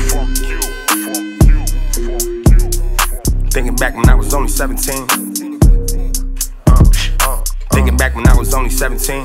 Thinking back when I was only 17. Thinking back when I was only 17.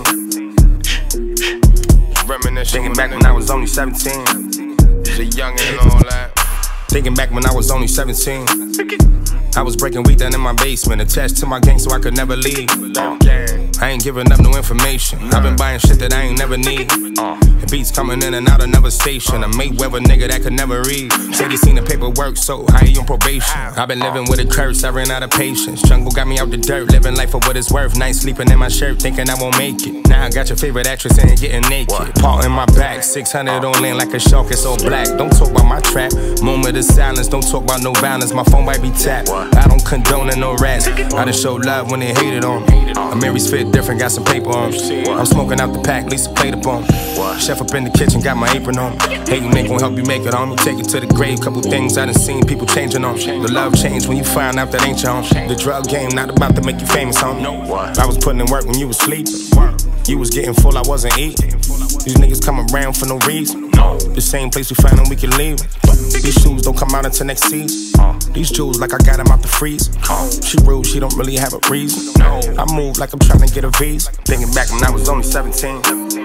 Thinking back when I was only 17. He's a youngin' and all that. Thinking back when I was only 17. I was breaking weed down in my basement, attached to my gang so I could never leave. I ain't giving up no information. I've been buying shit that I ain't never need. And beats coming in and out another station. A Mayweather nigga that could never read. Said he seen the paperwork, so how you on probation? I've been living with a curse, I ran out of patience. Jungle got me out the dirt, living life for what it's worth. Night sleeping in my shirt, thinking I won't make it. Now I got your favorite actress and getting naked. Paw in my back, 600 on land like a shark, it's all black. Don't talk about my trap, moment of silence. Don't talk about no violence, my phone might be tapped. I don't condone no rats. I done show love when they hated on me. Mary's fit different, got some paper on. I'm smoking out the pack, Lisa played up on. Chef up in the kitchen, got my apron on. Hating ain't gon' help you make it on me. Take it to the grave, couple things I done seen people changing on. The love changed when you find out that ain't your home. The drug game not about to make you famous, homie. I was putting in work when you was sleeping. You was getting full, I wasn't eating. These niggas come around for no reason. The same place we find them, we can leave. These shoes don't come out until next season. These jewels like I got them out the freezer. She rude, she don't really have a reason. I move like I'm trying to get a visa. Thinking back when I was only 17.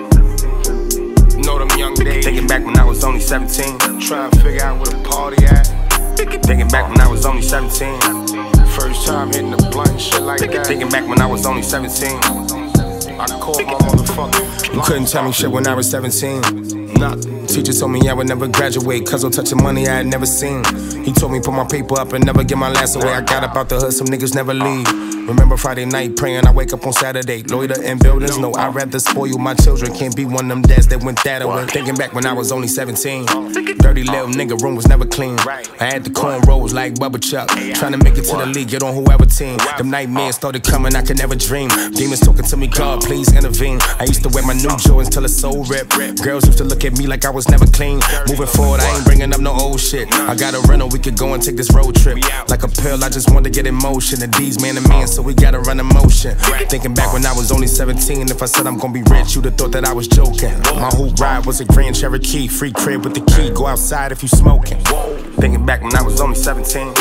You know them young days. Thinking back when I was only 17. Trying to figure out where the party at. Thinking back when I was only 17. First time hitting the blunt and shit like that. Thinking back when I was only 17. I caught my motherfucker. You couldn't tell me shit when I was 17. Nothing. Teacher told me I would never graduate, cause I'm touching money I had never seen. He told me put my paper up and never get my last away. I got up out the hood, some niggas never leave. Remember Friday night praying, I wake up on Saturday. Loiter in buildings, no, I'd rather spoil my children. Can't be one of them dads that went that away. Thinking back when I was only 17. Dirty little nigga, room was never clean. I had the corn rolls like Bubba Chuck. Trying to make it to the league, get on whoever team. Them nightmares started coming, I could never dream. Demons talking to me, God, please intervene. I used to wear my new Jordans till it's so ripped. Girls used to look at me like I was never clean. Moving forward, I ain't bringing up no old shit. I got a rental, we could go and take this road trip. Like a pill, I just want to get in motion. And D's man to man, so we gotta run in motion. Thinking back when I was only 17, if I said I'm gonna be rich, you'd have thought that I was joking. My whole ride was a Grand Cherokee, free crib with the key, go outside if you smoking. Thinking back when I was only 17.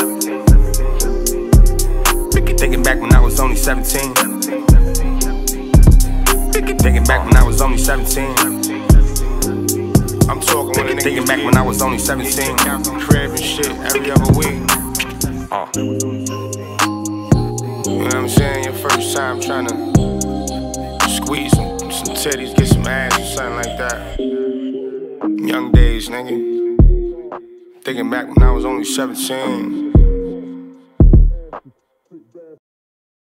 Thinking back when I was only 17. Thinking back when I was only 17. I'm talking when a nigga Thinking back when I was only 17. Out from crib and shit every other week. You know what I'm saying? Your first time trying to squeeze some titties, get some ass or something like that. Young days, nigga. Thinking back when I was only 17.